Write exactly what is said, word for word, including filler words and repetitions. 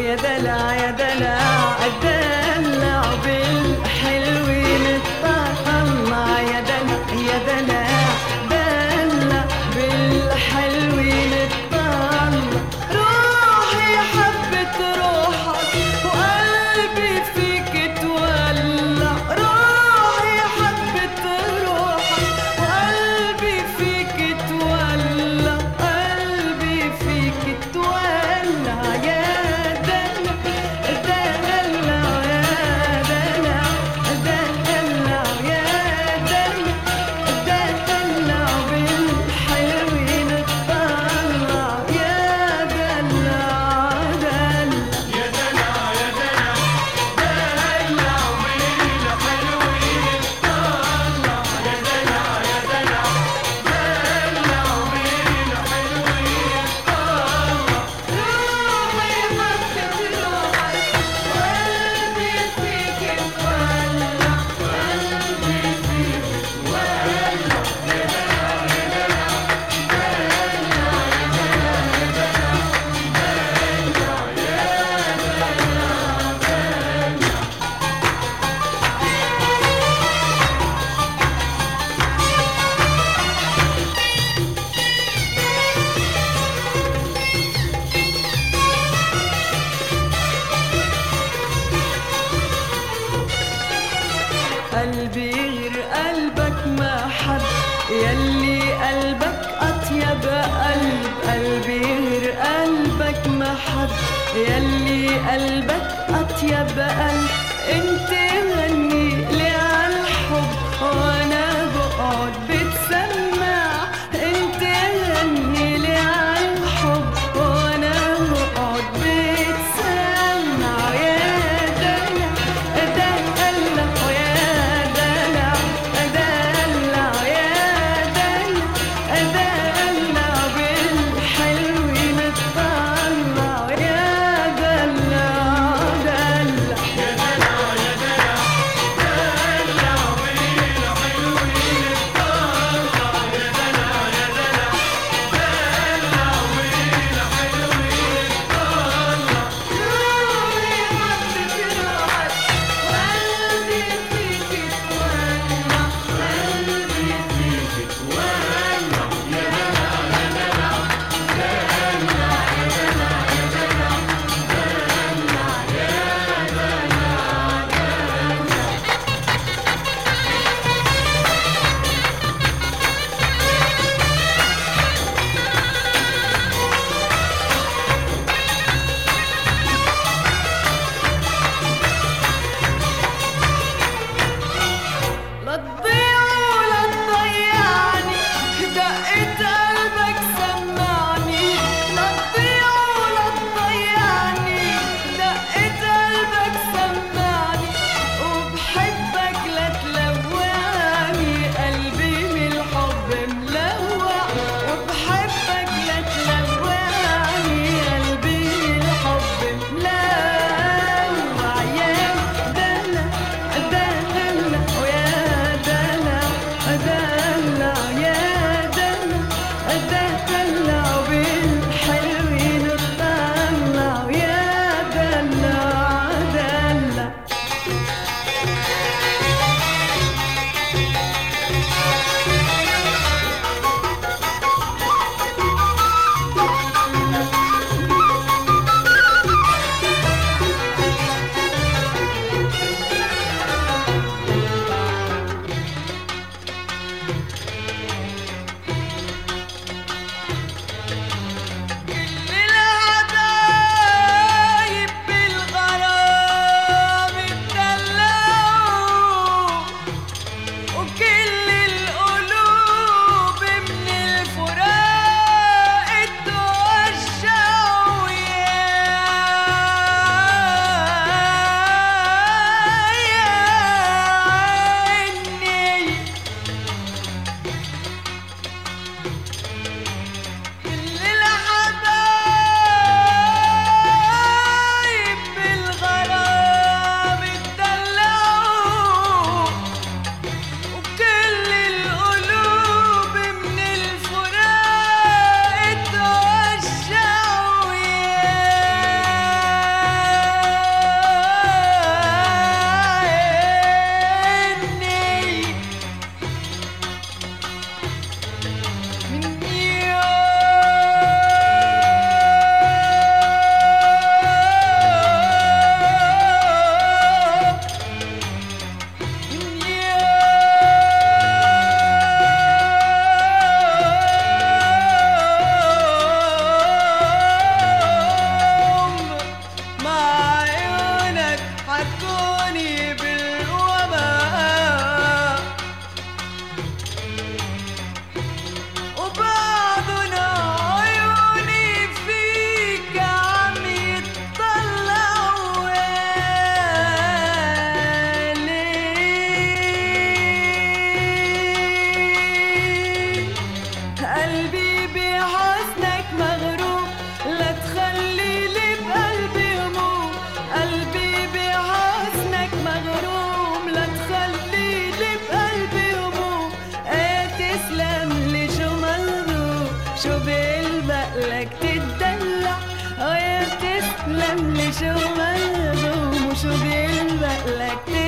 يا دلع يا دلع اتدلع بالحلوين اطلع يا دلع يا دلع دلع بالحلوين اطلع روحي حبت روحك وقلبي فيك تولع روحي حبت روحك وقلبي فيك تولع قلبي فيك تولع يا دلع دلع يا دلع دلع يا دلع دلع بالحلوين اطلع يا دلع دلع يا دلع يا دلع دلع بالحلوين اطلع يا دلع يا دلع دلع بالحلوين اطلع روحي حبت روحك وقلبي فيك تولع قلبي فيك قلبي غير قلبك ما حد يلي قلبك أطيب قلب قلبي غير قلبك ما حد يلي قلبك أطيب قلب انت غني لي عالحب وانا بقعد بتسمع انت غني لي عالحب وانا بقعد بتسمع يا دلع دلع يا دلع دلع يا دلع دلع بالحلوين اطلع يا دلع دلع يا دلع يا دلع النمل شو مالهم وشو بيلبق لك